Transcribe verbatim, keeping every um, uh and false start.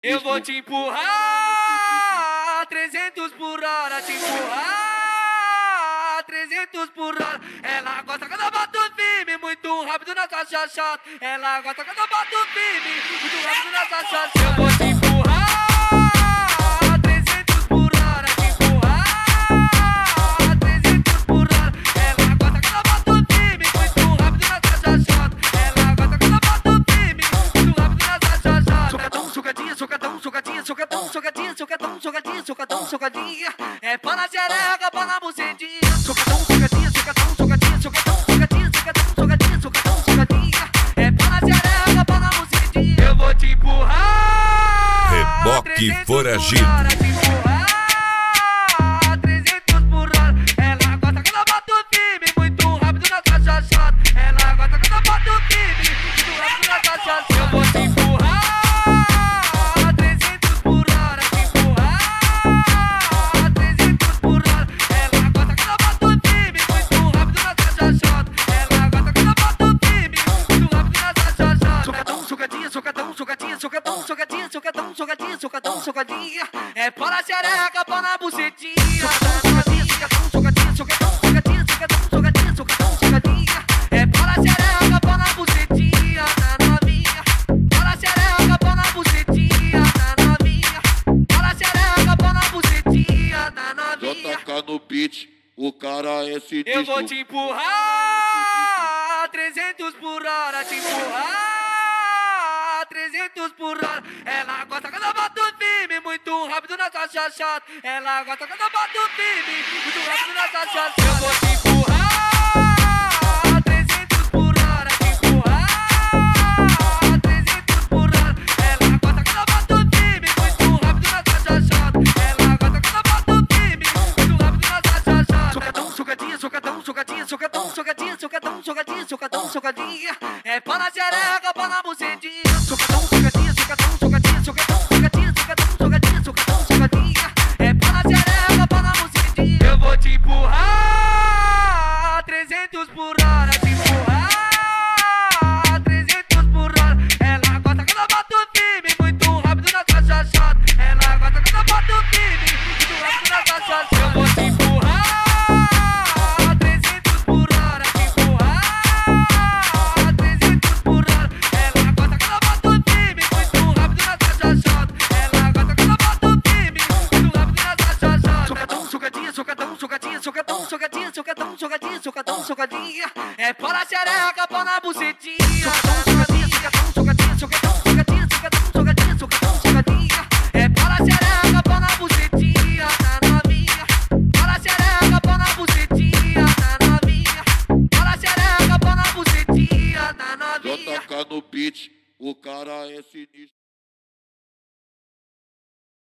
Eu vou te empurrar, trezentos por hora, te empurrar, trezentos por hora. Ela gosta quando eu boto firme, muito rápido na sua chachata. Ela gosta quando eu boto firme, muito rápido na sua chachata. Eu vou te empurrar, trezentos por hora, te empurrar, trezentos por hora. Ela gosta quando eu boto firme, muito rápido na sua chachata. Ela gosta quando eu boto firme, muito rápido na sua chachata. Socadão, socadinha, socadão, socadinha, socadão, socadinha, socadão, socadinha, socadão, socadinha. É pá na xereca, pá na bucetinha. Socadão, socadinha, socadão, socadinha, socadão, socadinha, socadão, socadinha, socadão, socadinha. É pá na xereca, pá na bucetinha. Eu vou te empurrar, Reboque foragido. trezentos por hora. Ela gosta quando eu boto firme, muito rápido na sua chachata. Ela gosta quando eu boto firme, muito rápido na sua chachata. Eu vou te empurrar, trezentos por hora, te empurrar, trezentos por hora. Ela gosta quando eu boto firme, muito rápido na sua chachata. Ela gosta quando eu boto firme, muito rápido na sua chachata. Socadão, socadinha, socadão, socadinha, socadão, socadinha, socadão, socadinha, socadão, socadinha. É pá na xereca, pá na bucetinha. Socadinha, socadão, socadinha, socadão, socadinha, socadão, socadinha, socadão, socadinha. É pá na xereca, pá na bucetinha, na novinha. Pá na xereca, pá na bucetinha, na novinha. Pá na xereca, pá na bucetinha, na novinha. J K no beat, o cara é sinistro. Eu vou te empurrar, trezentos por hora, te empurrar, trezentos por hora. Ela gosta quando eu boto firme, muito rápido na sua chachata. Ela gosta quando eu boto firme, muito rápido na sua chachata. Eu vou te empurrar, trezentos por hora, te empurrar, trezentos por hora. Ela gosta quando eu boto firme, muito rápido na sua chachata. Ela gosta quando eu boto firme, muito rápido na sua chachata. Socadão, socadinha, socadão, socadinha, socadão, socadinha, socadão, socadinha, socadão, socadinha. É pá na xereca, pá na bucetinha. Socadão, socadinha, socadão, socadinha, socadão, socadinha, socadão, socadinha, socadão, socadinha. É pá na xereca, pá na bucetinha. Eu vou te empurrar, trezentos por hora, te empurrar, trezentos por hora. Ela gosta quando eu boto firme, muito rápido na sua chachata. Ela gosta quando eu boto firme, muito rápido na sua chachata. Eu vou te empurrar, trezentos por hora, te empurrar, trezentos por hora. Ela gosta quando eu boto firme, muito rápido na sua chachata. Ela gosta quando eu boto firme, muito rápido na sua chachata. Socadão, socadinha, socadão, socadinha, socadão, socadinha, socadão, socadinha, socadão, socadinha. É pá na xereca, pá na bucetinha. Socadão, socadinha, socadão, socadinha, socadão, socadinha, socadão, socadinha, socadão, socadinha. É pá na xereca, pá na bucetinha, na novinha. Pá na xereca, pá na bucetinha, na novinha. Pá na xereca, pá na bucetinha, na novinha. J K no beat, o cara é sinistro.